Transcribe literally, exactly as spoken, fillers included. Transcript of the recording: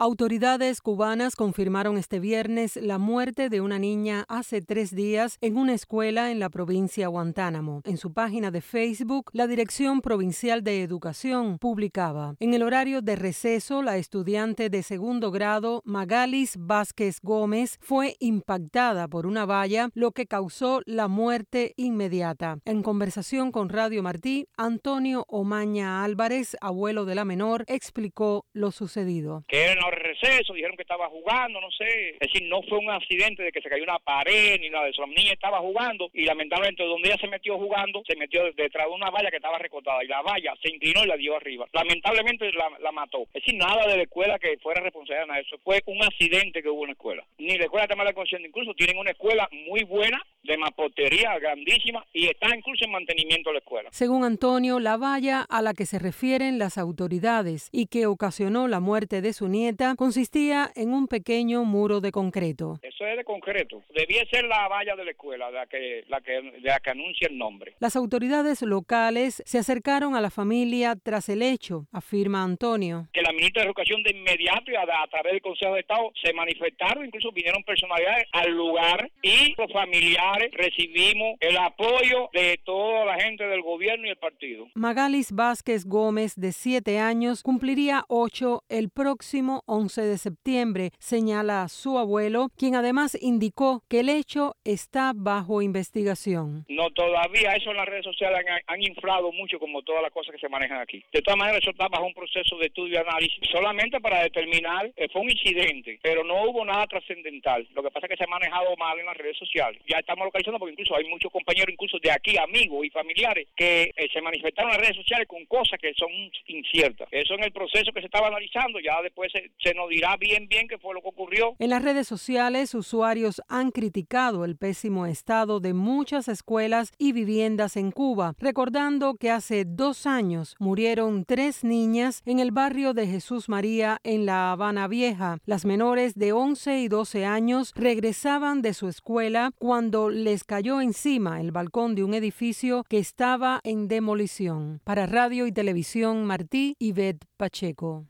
Autoridades cubanas confirmaron este viernes la muerte de una niña hace tres días en una escuela en la provincia Guantánamo. En su página de Facebook, la Dirección Provincial de Educación publicaba: en el horario de receso, la estudiante de segundo grado Magalis Vázquez Gómez fue impactada por una valla, lo que causó la muerte inmediata. En conversación con Radio Martí, Antonio Omaña Álvarez, abuelo de la menor, explicó lo sucedido. Que era en el receso, dijeron que estaba jugando, no sé. Es decir, no fue un accidente de que se cayó una pared ni nada de eso. La niña estaba jugando y lamentablemente donde ella se metió jugando, se metió detrás de una valla que estaba recortada y la valla se inclinó y la dio arriba. Lamentablemente la, la mató. Es decir, nada de la escuela que fuera responsable de eso. Fue un accidente que hubo en la escuela. Ni la escuela está mal consciente. Incluso tienen una escuela muy buena, de mampostería grandísima, y está incluso en mantenimiento de la escuela. Según Antonio, la valla a la que se refieren las autoridades y que ocasionó la muerte de su nieta consistía en un pequeño muro de concreto. Eso es de concreto. Debía ser la valla de la escuela, la que, la que, la que anuncia el nombre. Las autoridades locales se acercaron a la familia tras el hecho, afirma Antonio. Que la ministra de Educación de inmediato y a, a través del Consejo de Estado se manifestaron, incluso vinieron personalidades al lugar y los familiares recibimos el apoyo de toda la gente del gobierno y el partido. Magalis Vázquez Gómez, de siete años, cumpliría ocho el próximo once de septiembre, señala su abuelo, quien además indicó que el hecho está bajo investigación. No, todavía eso en las redes sociales han, han inflado mucho, como todas las cosas que se manejan aquí. De todas maneras, eso está bajo un proceso de estudio y análisis, solamente para determinar que fue un incidente, pero no hubo nada trascendental. Lo que pasa es que se ha manejado mal en las redes sociales. Ya estamos localizando porque incluso hay muchos compañeros, incluso de aquí, amigos y familiares, que eh, se manifestaron en las redes sociales con cosas que son inciertas. Eso en el proceso que se estaba analizando, ya después se, se nos dirá bien bien qué fue lo que ocurrió. En las redes sociales, usuarios han criticado el pésimo estado de muchas escuelas y viviendas en Cuba, recordando que hace dos años murieron tres niñas en el barrio de Jesús María en La Habana Vieja. Las menores de once y doce años regresaban de su escuela cuando les cayó encima el balcón de un edificio que estaba en demolición. Para Radio y Televisión Martí, Ivette Pacheco.